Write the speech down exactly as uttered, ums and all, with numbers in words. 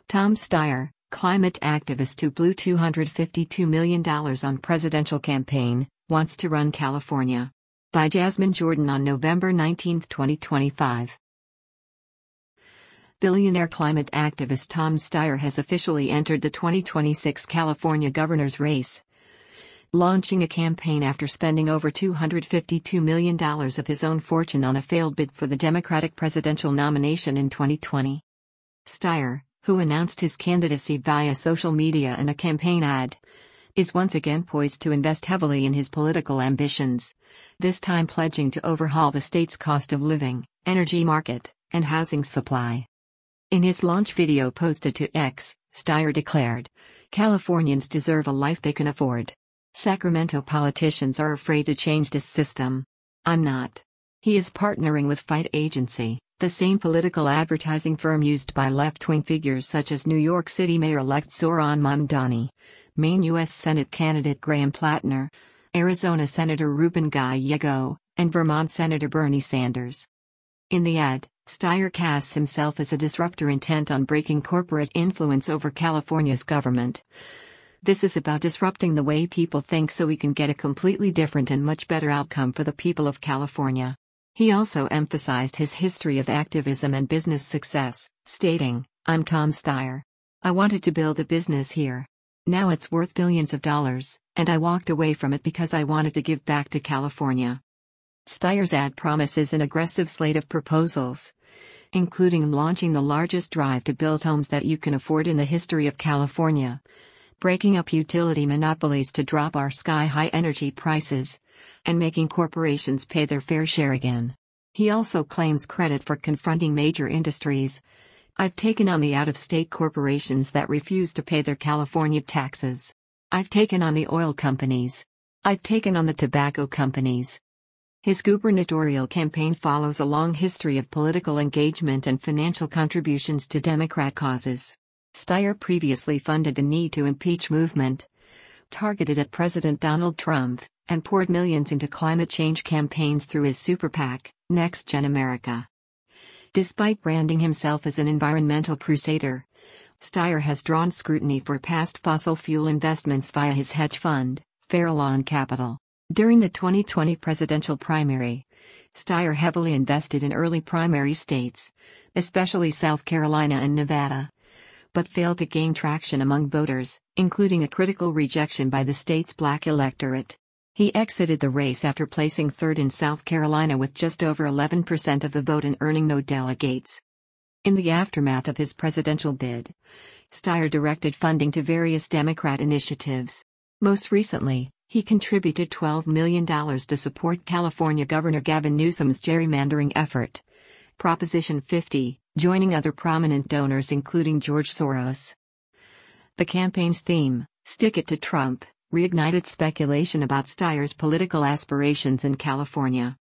Tom Steyer, climate activist who blew two hundred fifty-two million dollars on presidential campaign, wants to run California. By Jasmine Jordan on November nineteenth, twenty twenty-five. Billionaire climate activist Tom Steyer has officially entered the twenty twenty-six California governor's race, launching a campaign after spending over two hundred fifty-two million dollars of his own fortune on a failed bid for the Democratic presidential nomination in twenty twenty. Steyer, who announced his candidacy via social media and a campaign ad, is once again poised to invest heavily in his political ambitions, this time pledging to overhaul the state's cost of living, energy market, and housing supply. In his launch video posted to X, Steyer declared, "Californians deserve a life they can afford. Sacramento politicians are afraid to change this system. I'm not." He is partnering with Fight Agency, the same political advertising firm used by left-wing figures such as New York City Mayor-elect Zohran Mamdani, Maine U S Senate candidate Graham Plattner, Arizona Senator Ruben Gallego, and Vermont Senator Bernie Sanders. In the ad, Steyer casts himself as a disruptor intent on breaking corporate influence over California's government. "This is about disrupting the way people think so we can get a completely different and much better outcome for the people of California." He also emphasized his history of activism and business success, stating, "I'm Tom Steyer. I wanted to build a business here. Now it's worth billions of dollars, and I walked away from it because I wanted to give back to California." Steyer's ad promises an aggressive slate of proposals, including launching the largest drive to build homes that you can afford in the history of California, breaking up utility monopolies to drop our sky-high energy prices, and making corporations pay their fair share again. He also claims credit for confronting major industries. "I've taken on the out-of-state corporations that refuse to pay their California taxes. I've taken on the oil companies. I've taken on the tobacco companies." His gubernatorial campaign follows a long history of political engagement and financial contributions to Democrat causes. Steyer previously funded the Need to Impeach movement, targeted at President Donald Trump, and poured millions into climate change campaigns through his super PAC, Next Gen America. Despite branding himself as an environmental crusader, Steyer has drawn scrutiny for past fossil fuel investments via his hedge fund, Farallon Capital. During the twenty twenty presidential primary, Steyer heavily invested in early primary states, especially South Carolina and Nevada, but failed to gain traction among voters, including a critical rejection by the state's black electorate. He exited the race after placing third in South Carolina with just over eleven percent of the vote and earning no delegates. In the aftermath of his presidential bid, Steyer directed funding to various Democrat initiatives. Most recently, he contributed twelve million dollars to support California Governor Gavin Newsom's gerrymandering effort, Proposition fifty, joining other prominent donors including George Soros. The campaign's theme, "Stick It to Trump," reignited speculation about Steyer's political aspirations in California.